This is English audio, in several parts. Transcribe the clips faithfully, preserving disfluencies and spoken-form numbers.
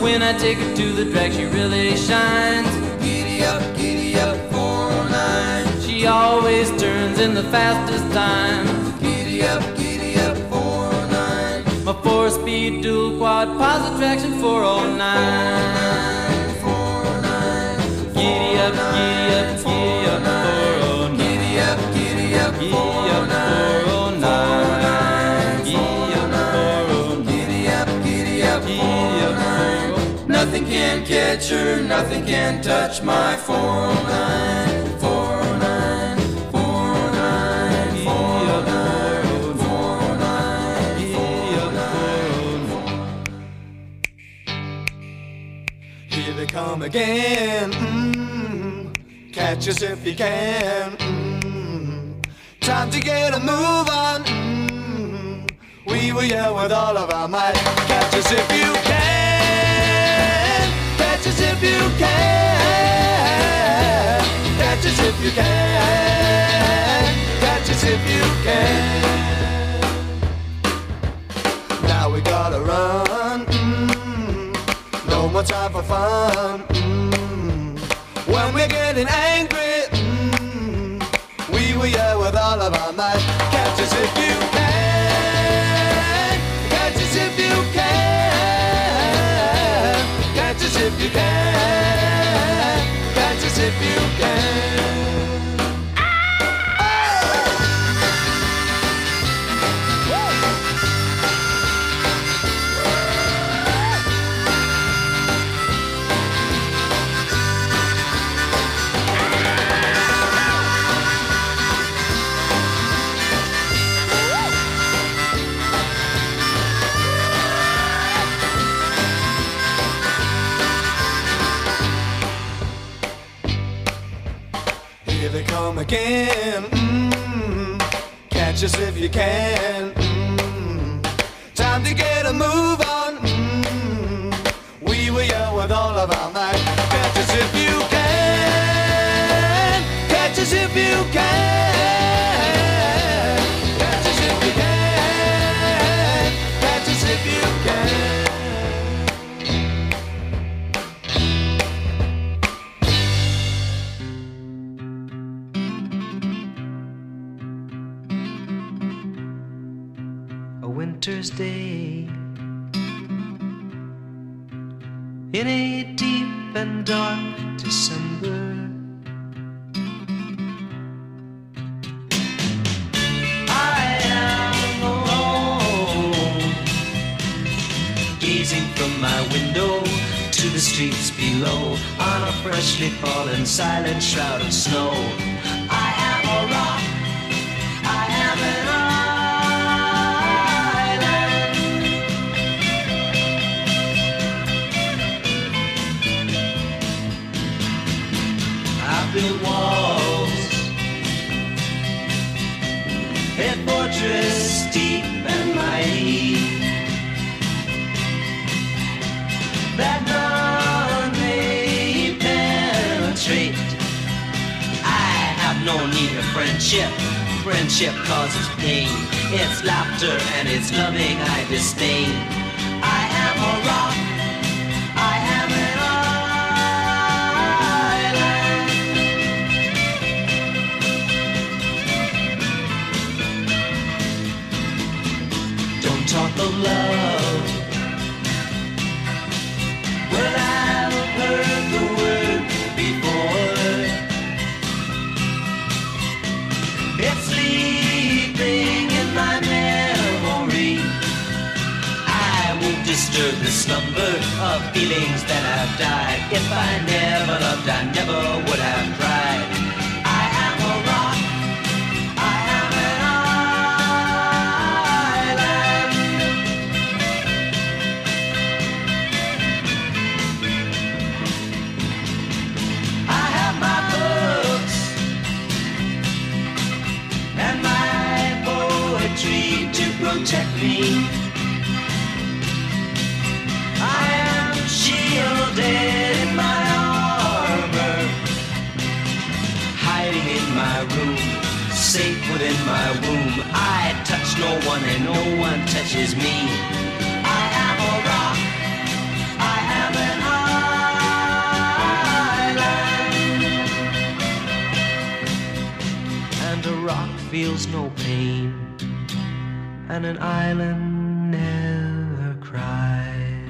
When I take her to the drag, she really shines. Giddy up, giddy up, four oh nine. She always turns in the fastest time. Giddy up, giddy up, four oh nine. My four-speed dual quad positive traction four oh nine. four oh nine. Giddy up, giddy up, giddy up, four oh nine. Giddy up, giddy up, four oh nine. four oh nine. Giddy up, four oh nine. Giddy up, giddy up, four oh nine. Nothing can catch her, nothing can touch my four oh nine. four oh nine, four oh nine, four oh nine, four oh nine, four oh nine. Here they come again. Mm-hmm. Catch us if you can. Mm-hmm. Time to get a move on. Mm-hmm. We will yell with all of our might. Catch us if you can. Catch us if you can. Catch us if you can. Catch us if you can. Now we gotta run. Mm-hmm. No more time for fun. Mm-hmm. When we're getting angry, mm-hmm. we will yell with all of our might. Catch us if you can. Catch us if you can. Catch us if you can. Catch us if you can. Here they come again. Mm-hmm. Catch us if you can. Mm-hmm. Time to get a move on. Mm-hmm. We will yell with all of our might. Catch us if you can. Catch us if you can. Catch us if you can. Catch us if you can. A winter's day in a deep and dark December, I am alone, gazing from my window to the streets below on a freshly fallen silent shroud of snow. I am a rock, I am an built walls, a fortress deep and mighty, that none may penetrate. I have no need of friendship. Friendship causes pain. It's laughter and it's loving I disdain. I am a rock, I am an talk of love. Well, I've heard the word before. It's sleeping in my memory. I won't disturb the slumber of feelings that have died. If I never loved, I never would have tried. I am a rock, I am an protect me. I am shielded in my armor, hiding in my room, safe within my womb. I touch no one and no one touches me. I am a rock, I am a feels no pain, and an island never cries.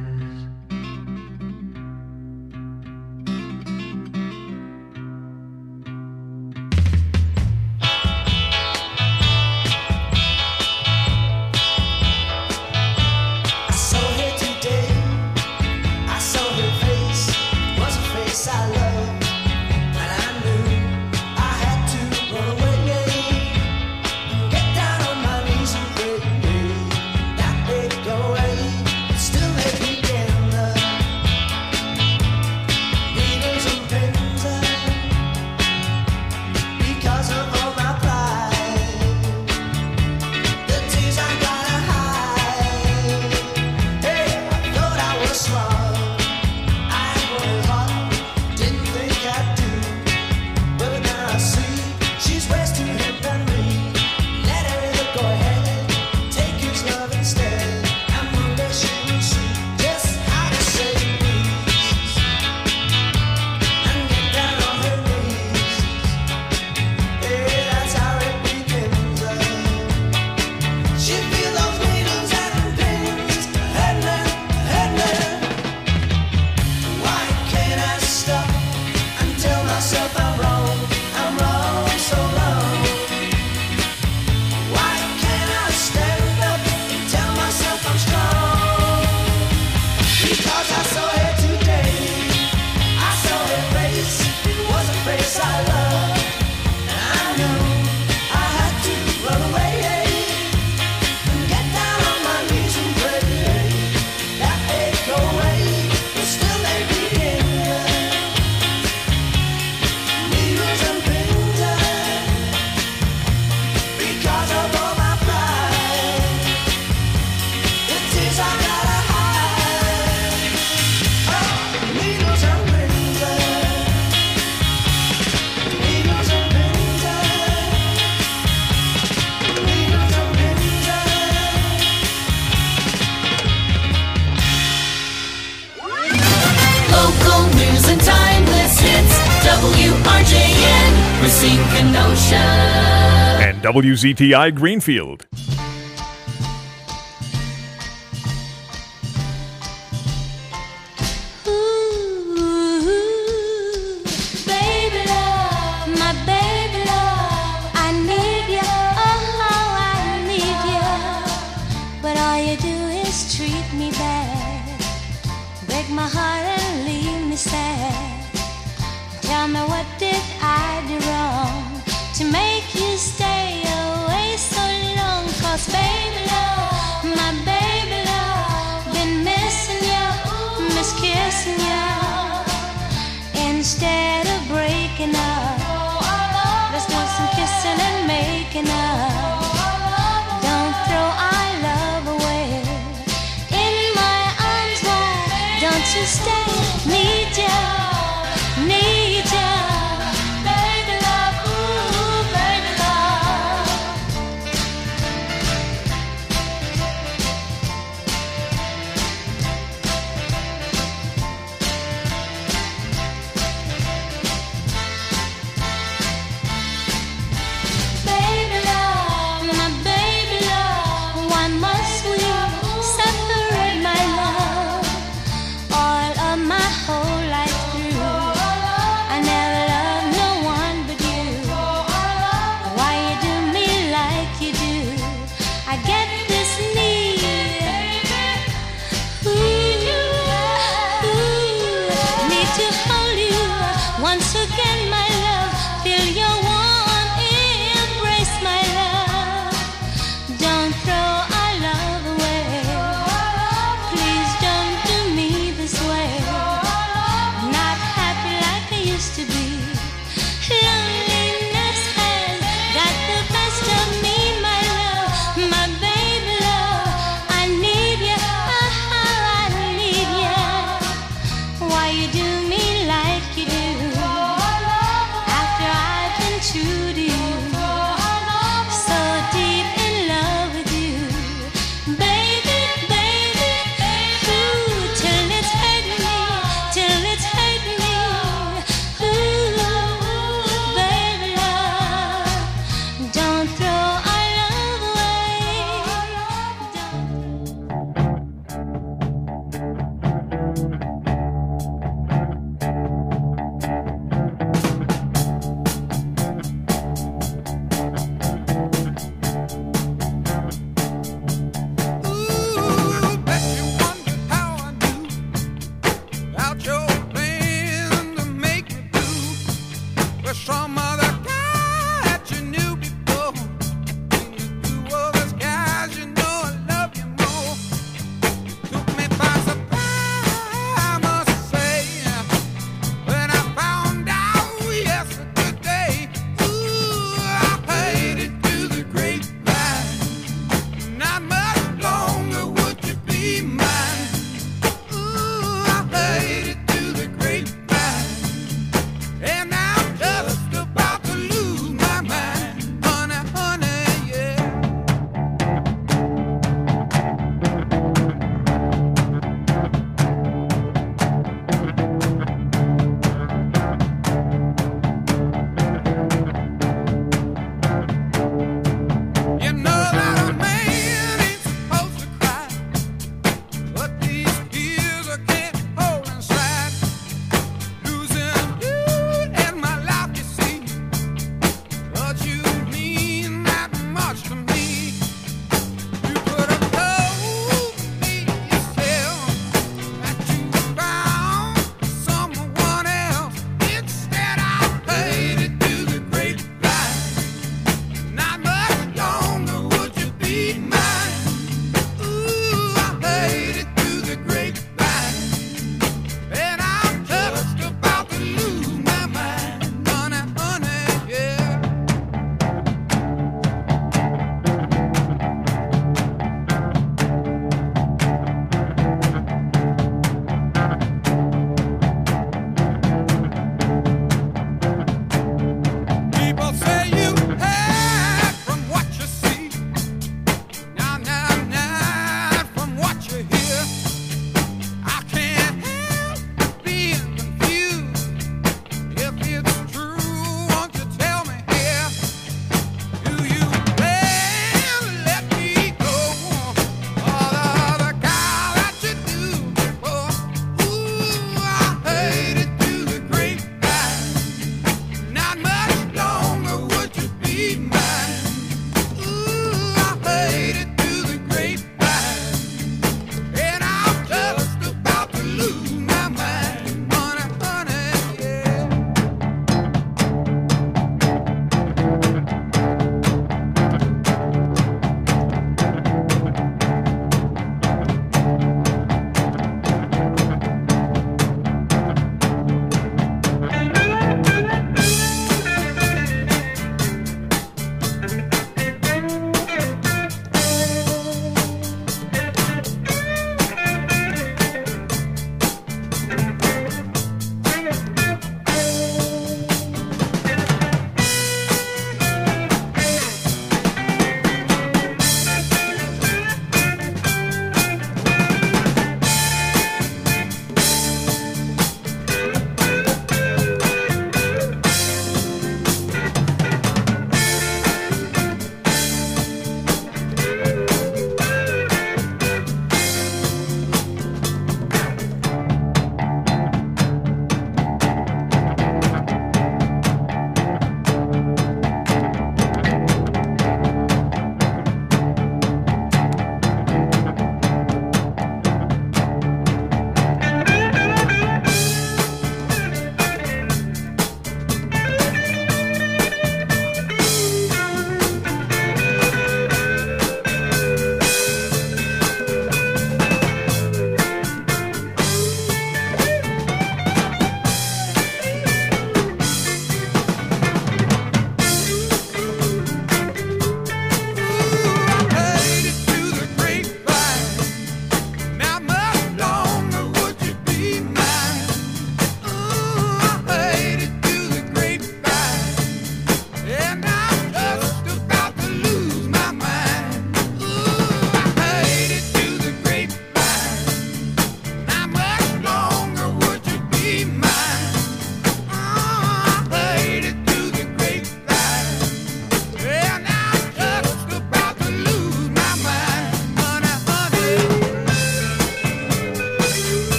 W R J N, Racine Kenosha. And W Z T I Greenfield. Separate my love, all of my whole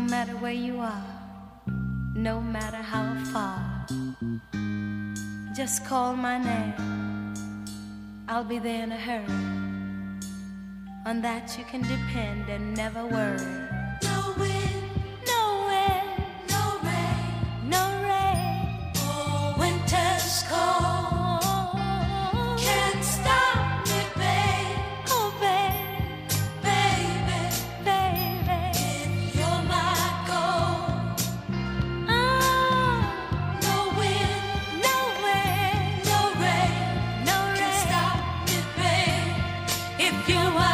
matter where you are, no matter how far, just call my name. I'll be there in a hurry. On that you can depend and never worry. No wind, no wind, no rain, no rain. Oh, winter's cold can't stop me, babe. Oh, babe, baby, baby, if you're my gold. Oh, no wind, no wind, no rain, no rain can stop me, babe. If you're my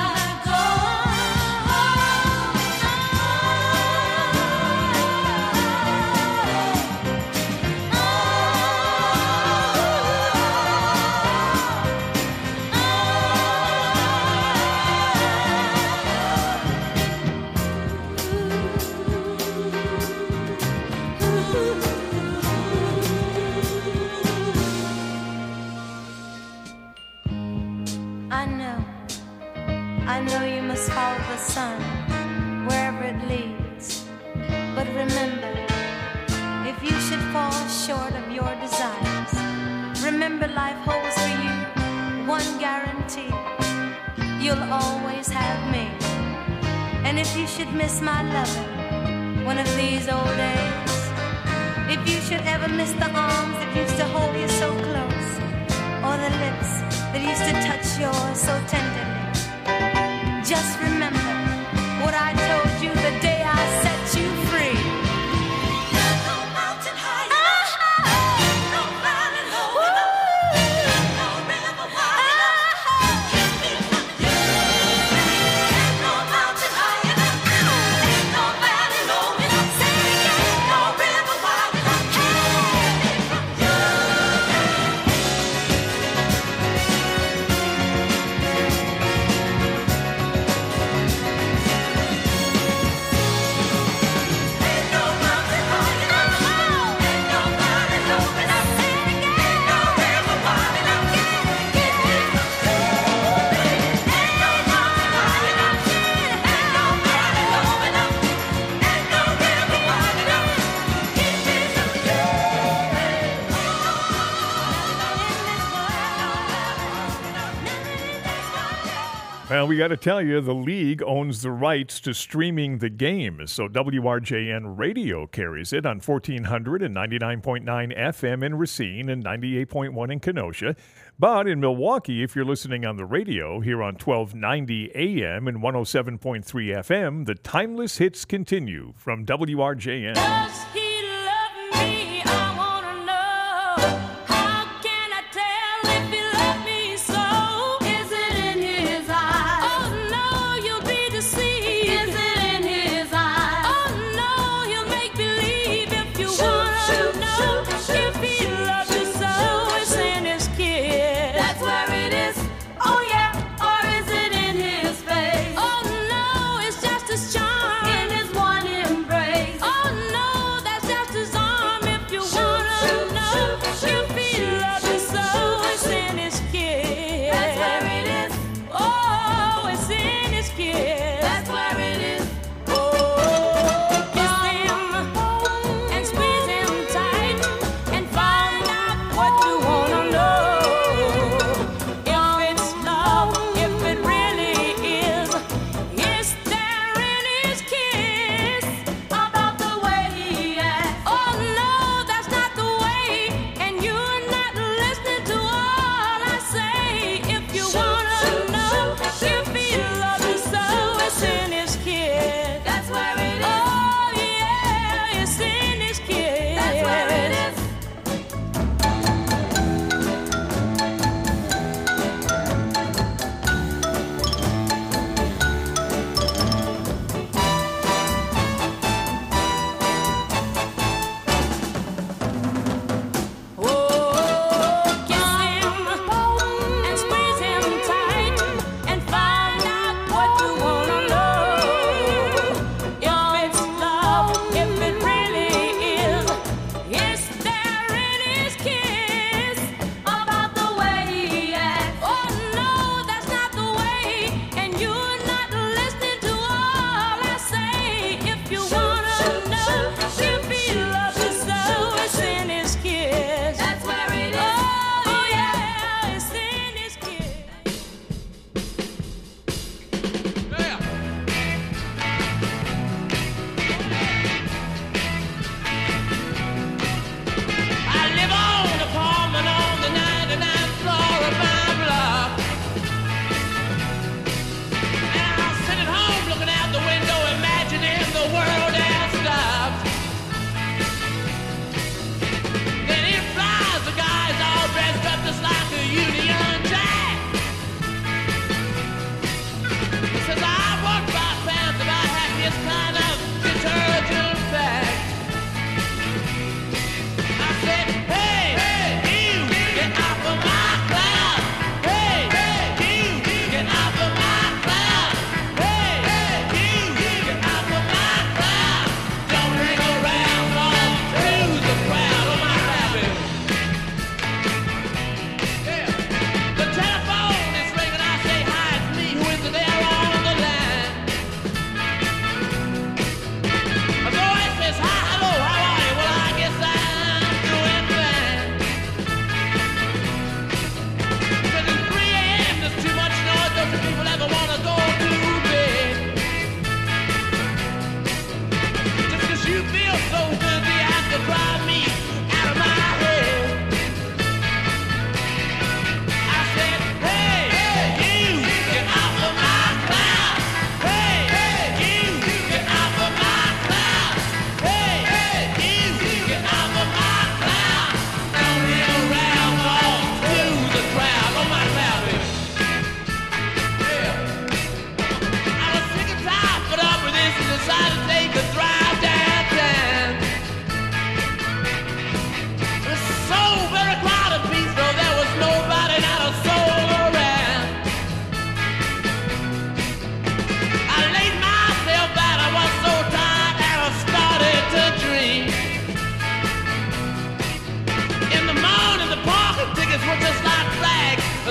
sun, wherever it leads. But remember, if you should fall short of your desires, remember life holds for you one guarantee: you'll always have me. And if you should miss my loving one of these old days, if you should ever miss the arms that used to hold you so close, or the lips that used to touch yours so tenderly, just remember what I told you the day I set you free. There's no mountain high enough, uh-huh. No valley low enough, no river wide enough, keep me from you. There's no mountain high enough, ain't no valley low enough, say it again, no river wide enough, keep me from you. Well, we got to tell you, the league owns the rights to streaming the game, so W R J N Radio carries it on fourteen hundred and ninety-nine point nine F M in Racine and ninety-eight point one in Kenosha. But in Milwaukee, if you're listening on the radio, here on twelve ninety A M and one oh seven point three F M, the timeless hits continue from W R J N. Does he love me? I wanna know. How can I tell if he loves me so? Is it in his eyes? Oh no, you'll be deceived. Is it in his eyes? Oh no, he'll make believe if you shoot, wanna shoot, know shoot, shoot, if he shoot, loves you so. Shoot, it's in his kiss. That's where it is. Oh yeah, or is it in his face? Oh no, it's just his charm in his one embrace. Oh no, that's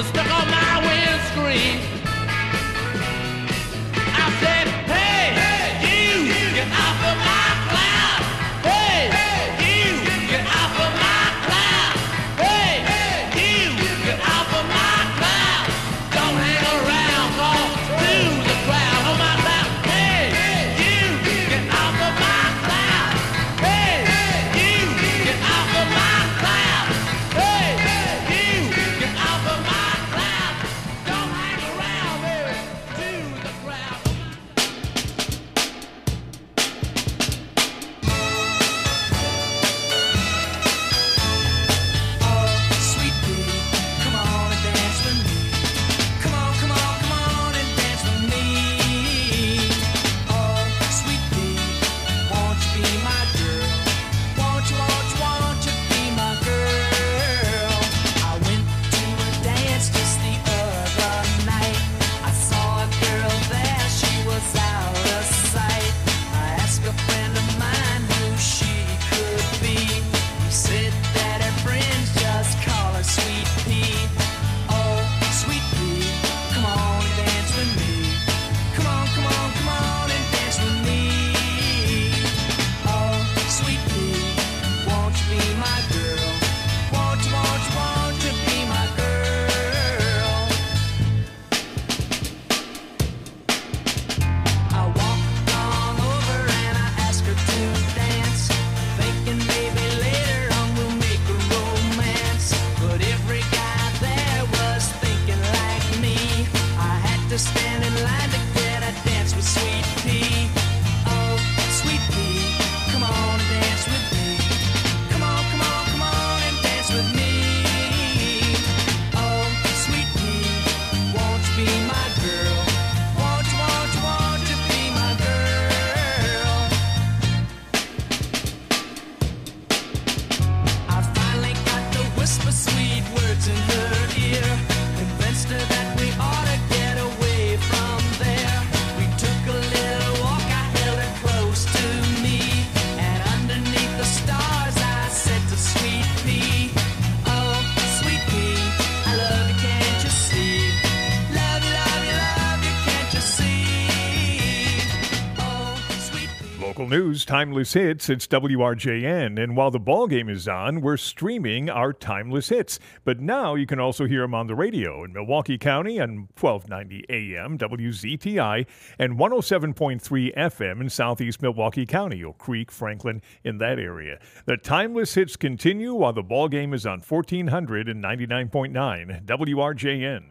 are stuck on my windscreen. I said, hey, hey, you, get off of my cloud. Hey, hey, you, get off of my cloud. Hey, hey, you, get off of my cloud. Don't hang around, call to the crowd on my cloud. Hey, hey, you, get off of my cloud. Hey, hey, you, get off of my cloud. Hey, hey, you, get off of my cloud. Don't hang around, baby, to the crowd. Sweet pea, come on and dance with me. Come on, come on, come on and dance with me. Oh, sweet pea, won't you be my girl? Won't you, won't you, won't you be my girl? I went to a dance just the other night. I saw a girl there, she was out of sight. I asked a friend of mine who she could be. He said that her friends just call her Sweet Pea. Oh, Sweet Pea, come on and dance with me. Come on, come on, come on and dance with me. Oh, Sweet Pea, won't you be my girl? Won't you, won't you, won't you be my girl? I walked on over and I asked her to dance, thinking maybe later on we'll make a romance. But every guy there was thinking like me. I had to stand in line to get a dance with Sweet Pea. Oh, Sweet Pea, come on and dance with me. Come on, come on, come on and dance with me. Oh, Sweet Pea, won't you be my girl? Won't you, won't you, won't you be my girl? I finally got to whisper sweet words in her ear, convinced her that we ought to get away from there. We took a little walk, I held her close to me, and underneath the stars I said to Sweet Pea, oh, Sweet Pea, I love you, can't you see? Love you, love you, love you, can't you see? Oh, Sweet Pea. Local news, timeless hits. It's W R J N. And while the ball game is on, we're streaming our timeless hits. But now you can also hear them on the radio in Milwaukee County on twelve ninety A M, W Z T I, and one oh seven point three F M in southeast Milwaukee County, Oak Creek, Franklin, in that area. The timeless hits continue while the ball game is on fourteen hundred and ninety-nine point nine W R J N.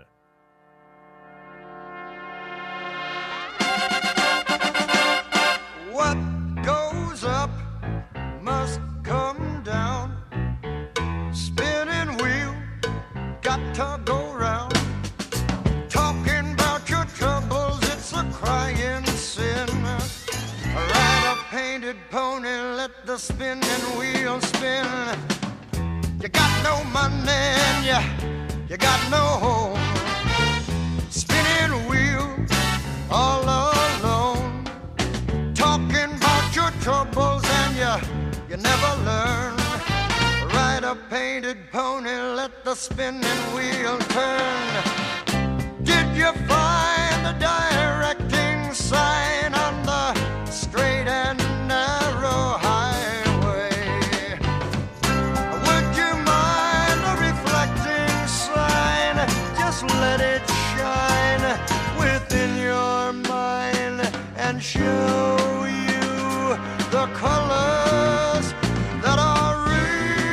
What goes up must come down. Spinning wheel, got to go round. Talking about your troubles, it's a crying sin. Ride a painted pony, let the spinning wheel spin. You got no money and you, you got no home. Spinning wheel, all alone. Talking about your troubles and you, you never learn. Ride a painted pony, let the spinning wheel turn. Did you find the directing sign on the straight and narrow highway? Would you mind the reflecting sign? Just let it shine within your mind and show you the colors that are real.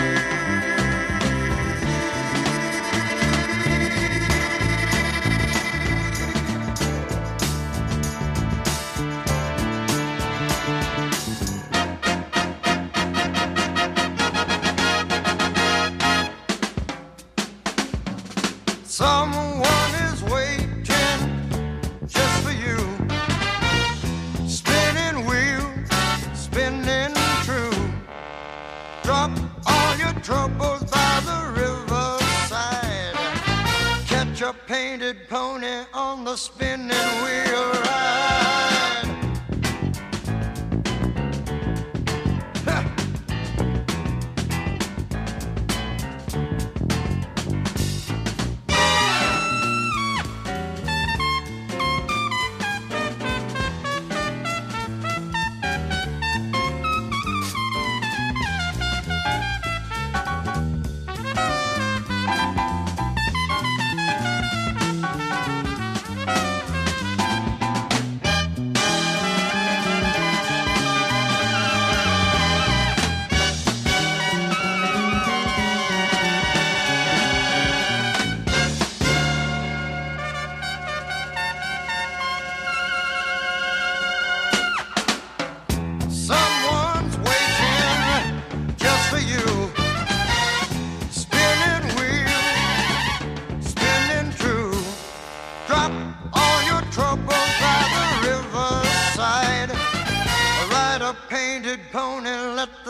Someone is waiting just for you. Spinning wheel, spinning true. Drop all your troubles by the riverside. Catch a painted pony on the spinning wheel ride. Ha!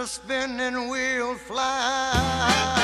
spinning wheel fly.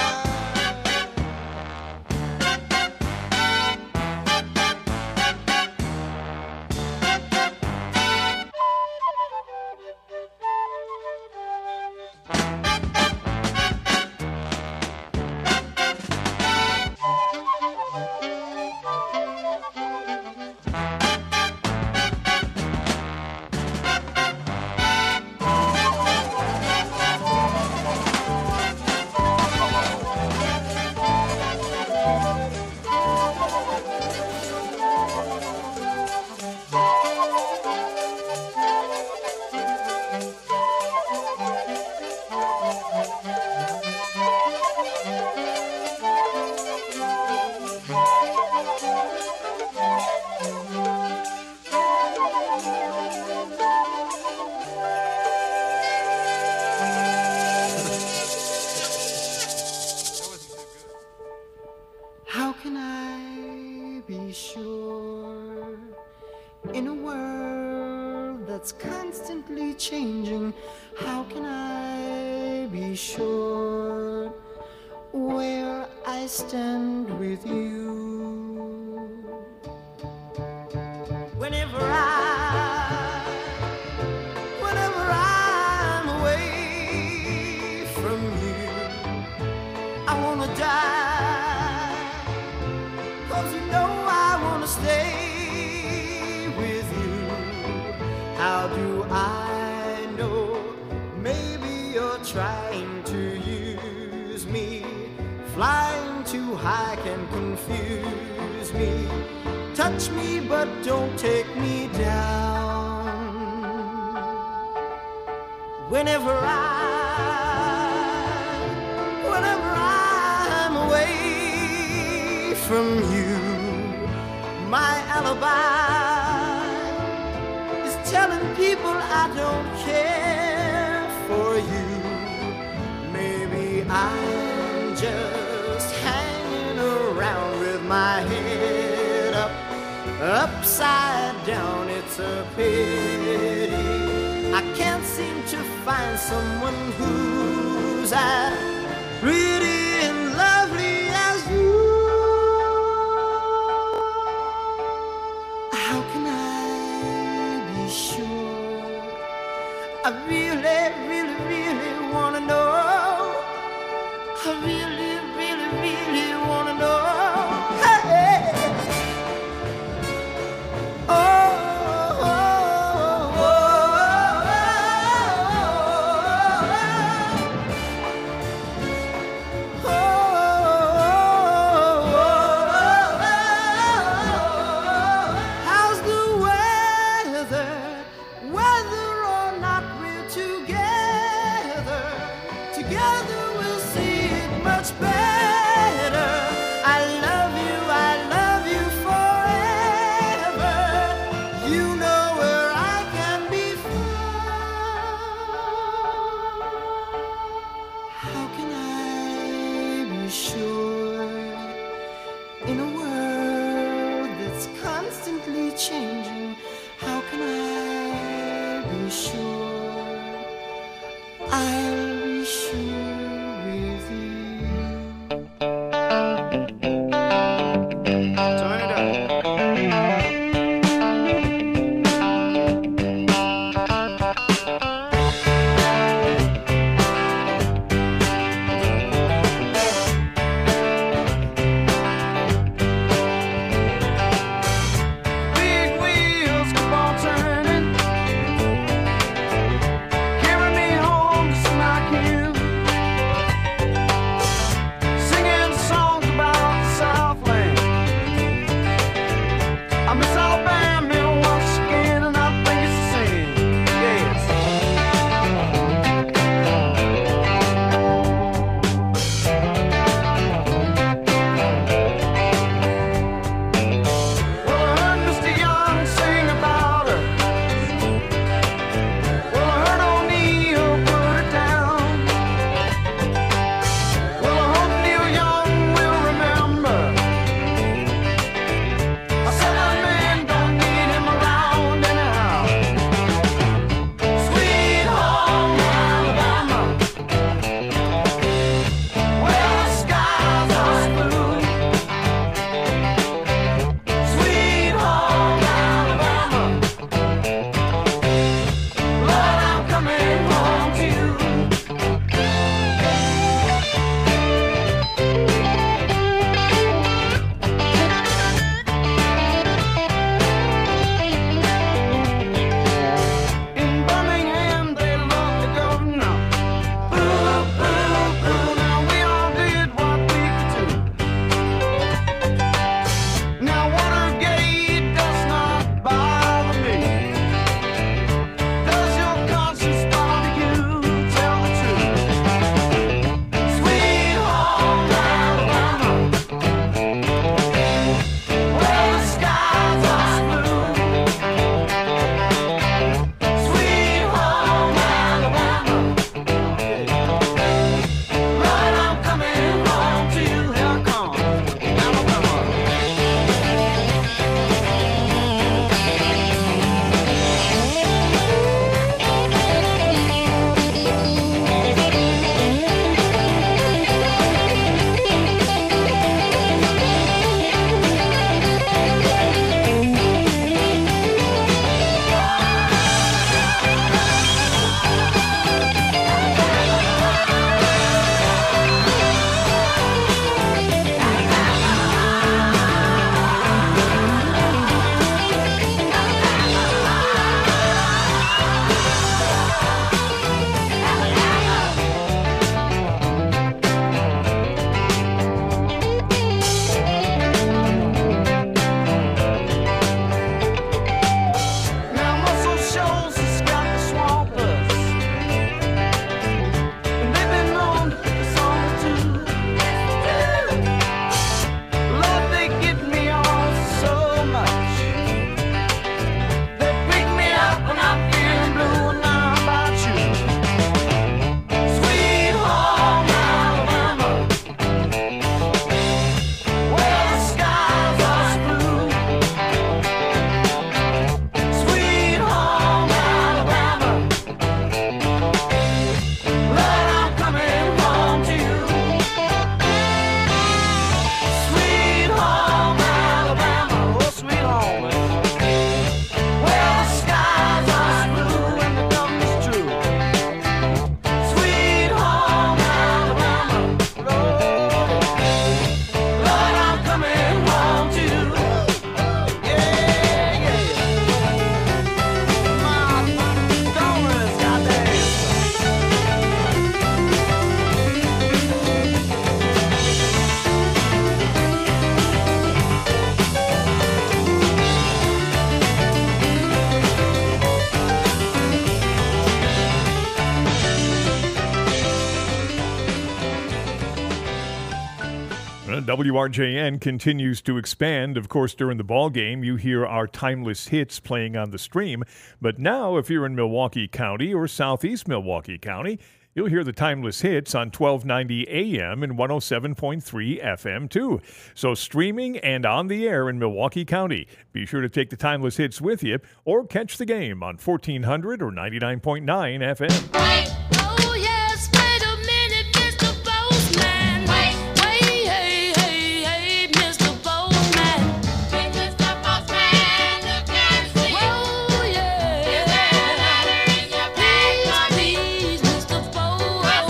W R J N continues to expand. Of course, during the ball game, you hear our timeless hits playing on the stream. But now, if you're in Milwaukee County or southeast Milwaukee County, you'll hear the timeless hits on twelve ninety A M and one oh seven point three F M, too. So streaming and on the air in Milwaukee County. Be sure to take the timeless hits with you or catch the game on fourteen hundred or ninety-nine point nine F M. Oh, yes, wait a minute, Mister Postman. Wait, wait, hey, hey, hey, Mister Postman. Wait, Mister Postman, look and see. Oh, yeah. Is there a letter in your bag for me? Please, Mister Postman.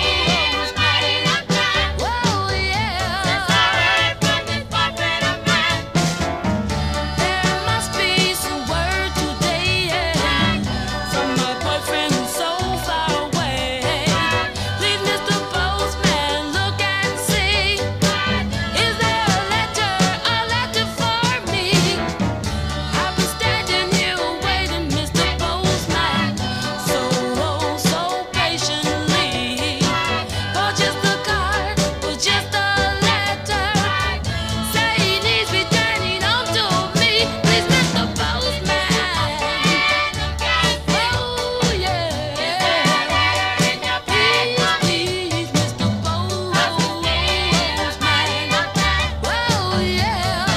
Oh, yeah. Since I heard from this portrait of mine, there must be some word today, yeah, from my boyfriend who's so far away. Please, Mister Postman, look and see. Is there a letter, a letter for me? I've been standing here waiting, Mister Postman, so, oh, so patiently, for just a card, for just a letter. Say he needs returning home to me. Please, Mister Postman. Oh, yeah. Please, please, Mister Postman. Oh, yeah.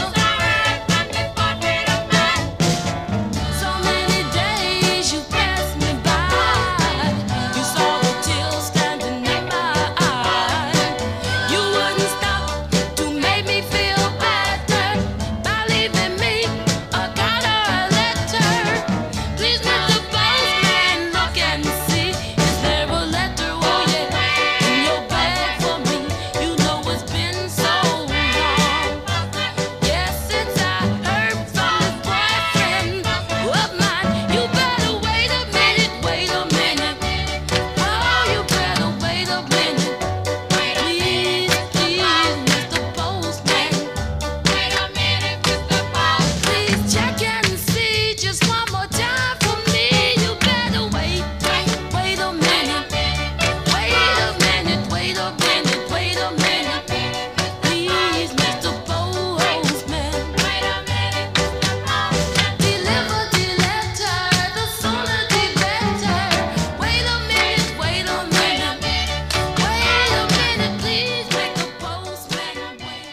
So many days you passed me by. You saw the tears standing in my eyes. You wouldn't stop to make me feel better by leaving me a card or a letter. Please, Mister Postman, look and see. Is there a letter, oh yeah, in your bag for me? You know it's been so long. Yes, since I heard from this boyfriend of mine. You better wait a minute, wait a minute. Oh, you better wait a minute. Please, please, Mister Postman. Wait a minute, Mister Postman. Please check and see just one more time for me. You better wait, wait a minute. Wait a minute, wait a minute, wait a minute. Please, Mister Postman. Wait a minute, Mister Postman. Deliver the letter, the sooner the better. Wait a minute, wait a minute. Wait a minute, please make the postman wait.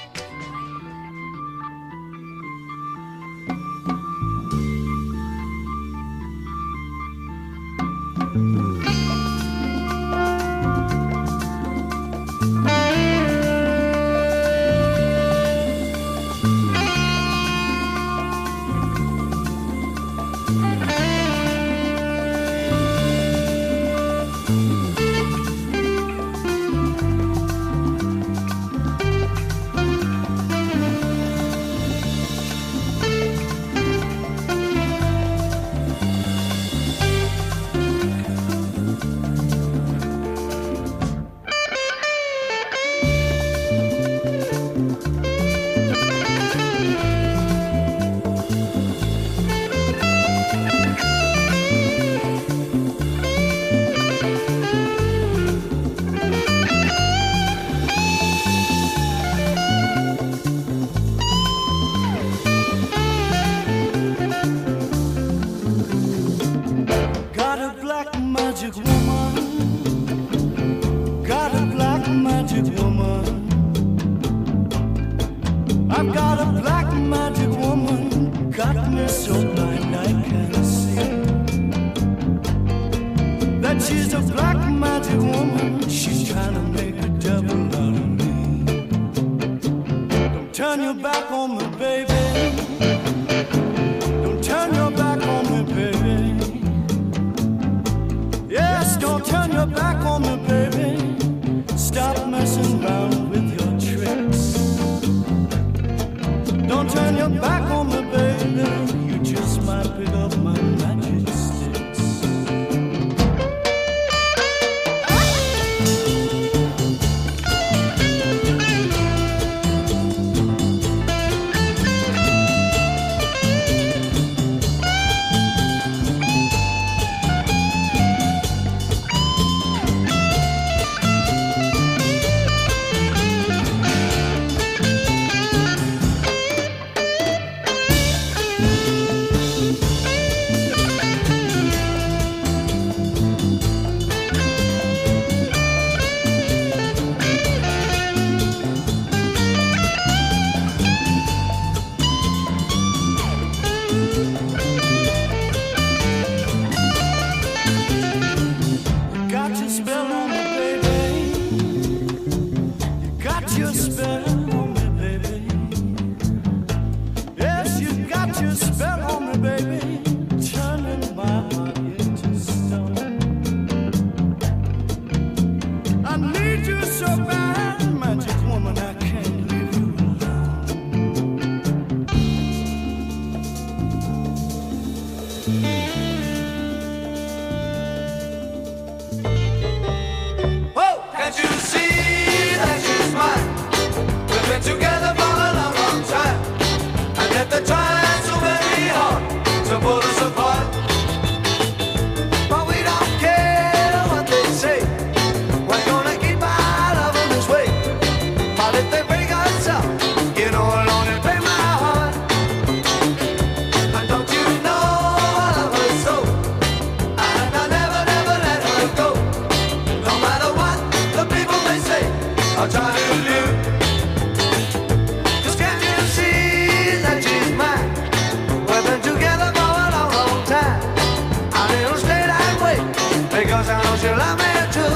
Got a black magic woman. Got a black magic woman. I've got a black magic woman. Got me so blind I can't see that she's a black magic woman. She's trying to make a devil out of me. Don't turn your back on me, baby. Don't turn your back on me, baby. Yes, don't turn your back on me, baby. Stop messing around with your tricks. Don't turn your back on me, baby. You just might pick up my magic sticks. your spell on me, baby, turning my heart into stone. I need you so bad, magic woman, I can't leave you alone. Oh, can't you see that she's mine? We've been together for a long, long time, and yet they're trying so very hard to pull us apart. But we don't care what they say. We're gonna keep our love in this way. But if they break us up, you know it'll only break my heart. And don't you know I love her so? And I'll never, never let her go. No matter what the people may say, I'll try to do. 'Cause can't you see that she's mine? We've been together for a long, long time, and it'll stay that way, because I know she'll love me too.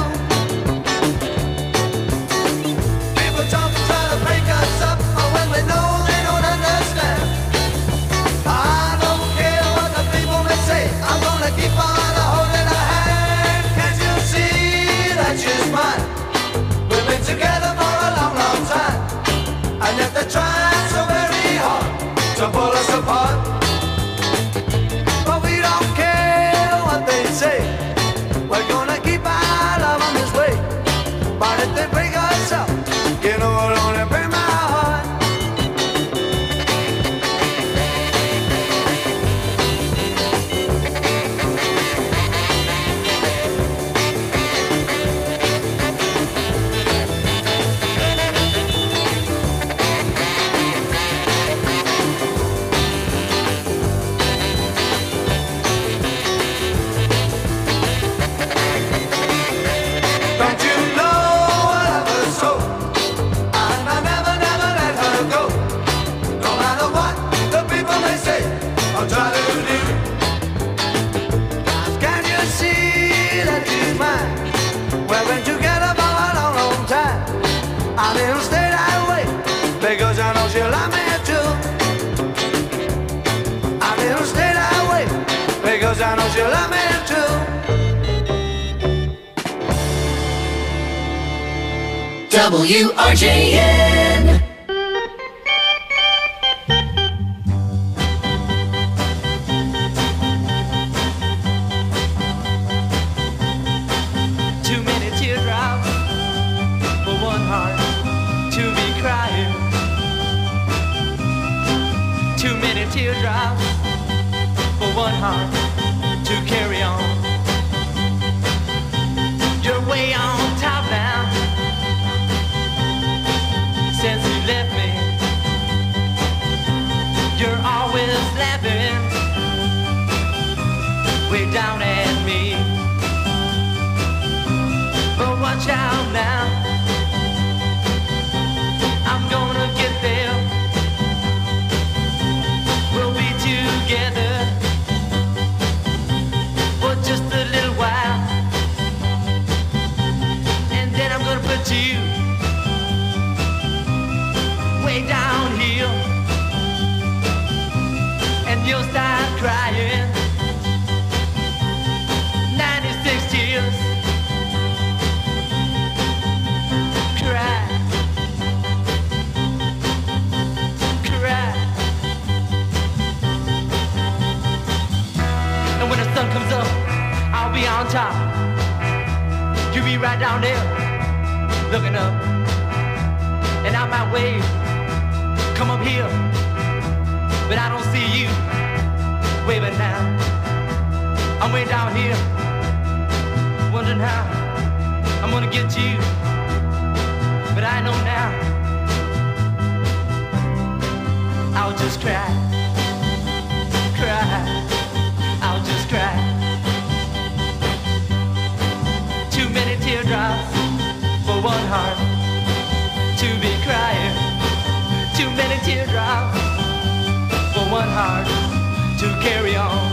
People talk and try to break us up, but when we know they don't understand. I don't care what the people may say, I'm gonna keep on holding her hand. Can't you see that she's mine? We've been together for a long, long time, and yet they're trying so very hard to pull us apart. But we don't care what they say. We're gonna keep our love on this way. But if they break us up, you know it'll only break my heart. Don't you know I love her so? And I'll never, never let her go. No matter what the people may say, I'll try to do. 'Cause can't you see that she's mine? We've been together for a long, long time, and it'll stay that way, because I know she'll love me too. And it'll stay that way, because I know she'll love me too. W R J N. Too many teardrops for one heart to be crying. Too many teardrops for one heart to carry on. You're way on top now since you left me. You're always laughing way down at me. But watch out now, I'm gonna get there. We'll be together for just a little while, and then I'm gonna put you way down here, and you'll start crying. ninety-six tears. Cry. Cry. And when the sun comes up, I'll be on top. You'll be right down there, looking up. And I might wave, come up here, but I don't see you waving now. I'm way down here, wondering how I'm gonna get you, but I know now I'll just cry, cry, I'll just cry. Too many teardrops for one heart to be crying. Too many teardrops for one heart to carry on.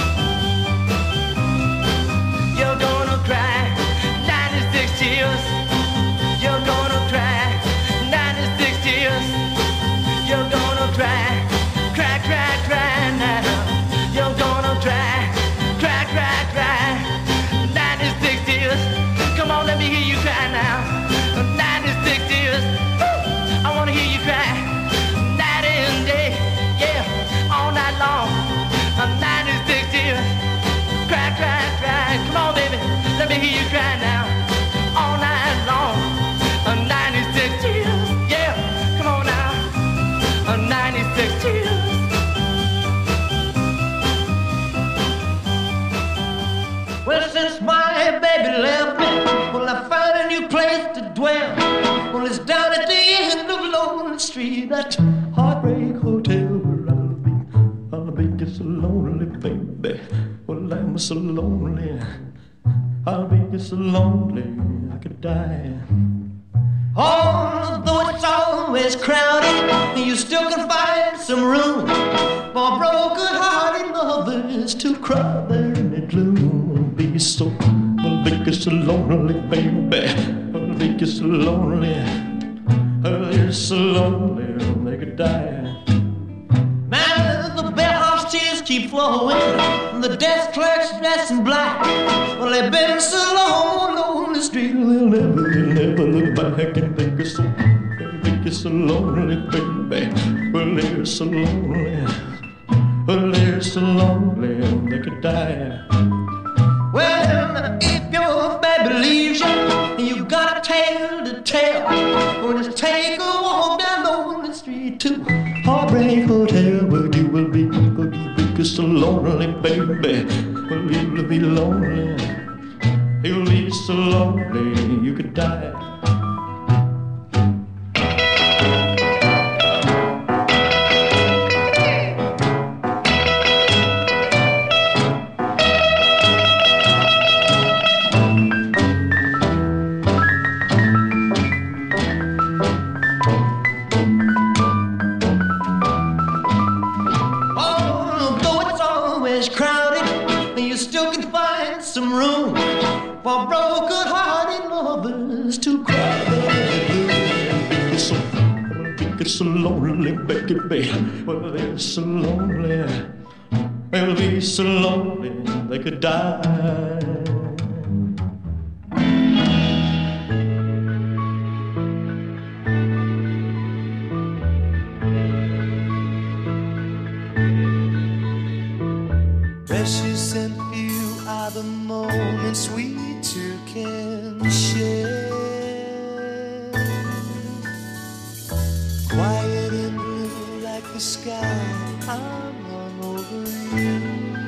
You're gonna cry ninety-six tears. You're gonna cry ninety-six tears. You're gonna cry, cry, cry, cry Heartbreak Hotel where I'll be. I'll be just so lonely, baby. Well, I'm so lonely. I'll be just so lonely I could die. Although it's always crowded, you still can find some room for broken-hearted lovers to cry there in the gloom. Be so, I'll be just so lonely, baby. I'll be just so lonely. I'll be just so lonely they could die. Now the bellhop's tears keep flowing, the desk clerk's dressed in black. Well, they've been so long on the street, they'll never, they'll never look back and think it's so, think it's so lonely, baby. Well, they're so lonely, well, they're so lonely they could die. Well, if your baby leaves you, you got a tale to tell. Well, just take a walk down on the street to Heartbreak Hotel, where you will be, where you will be so lonely, baby. Well, you'll be lonely, you'll be so lonely you could die. Some room for broken-hearted lovers to cry. Be so, be so lonely, baby. Well, they're so lonely. They'll be so lonely they could die. Precious and few are the moments we two can share. Quiet and blue like the sky, I'm hung over you.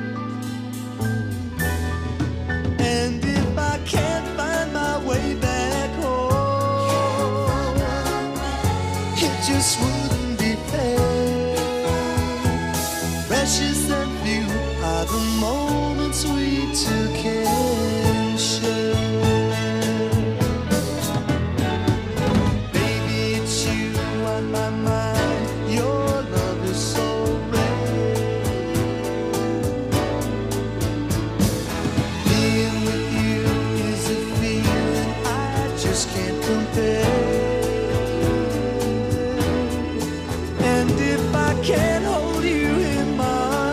And if I can't find my way back home, it just wouldn't be fair. Precious and few are the moments we two can share. Baby, it's you on my mind. Your love is so rare. Being with you is a feeling I just can't compare. And if I can't hold you in my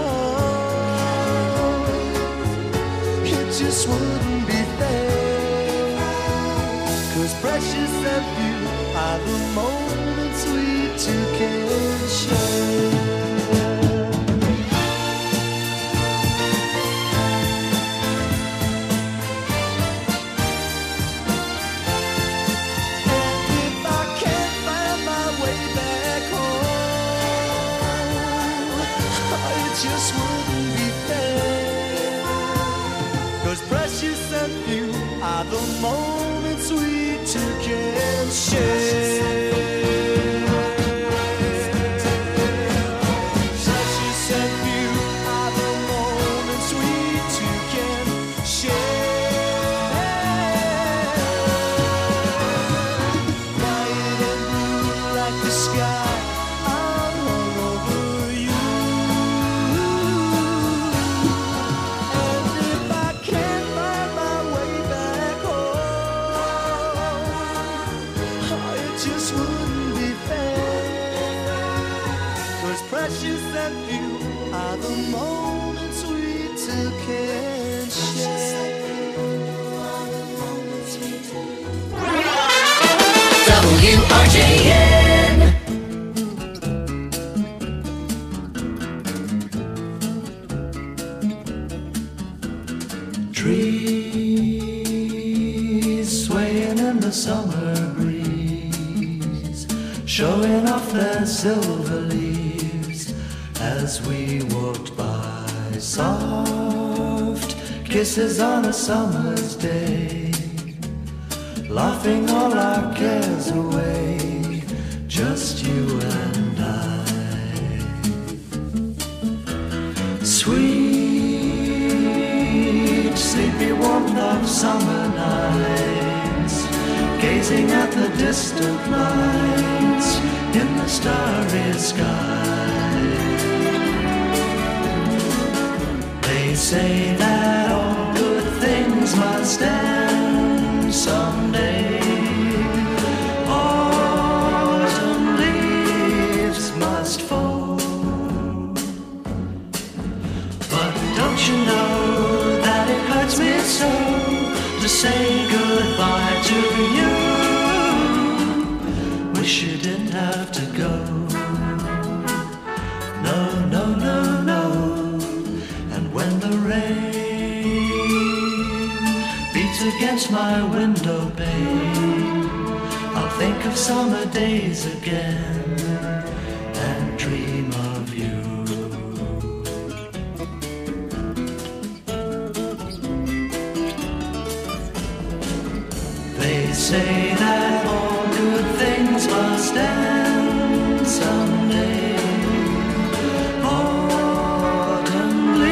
just wouldn't be fair. Cause precious and few are the moments we two can share. Just wouldn't be fair. Cause precious and few are the moments we two can share. Precious and few are the moments we two can share. Quiet and blue like the sky, I'm hung over you. Precious and few are the moments we two can share. W R J N. Trees swaying in the summer breeze, showing off their silver leaves as we walked by. Soft kisses on a summer's day, laughing all our cares away, just you and I. warmth of summer nights, gazing at the distant lights in the starry sky. They say that all good things must end someday. Autumn leaves must fall. But don't you know that it hurts me so to say goodbye to you? Wish you didn't have to go. No, no, no, no. And when the rain beats against my window pane, I'll think of summer days again and dream of you. They say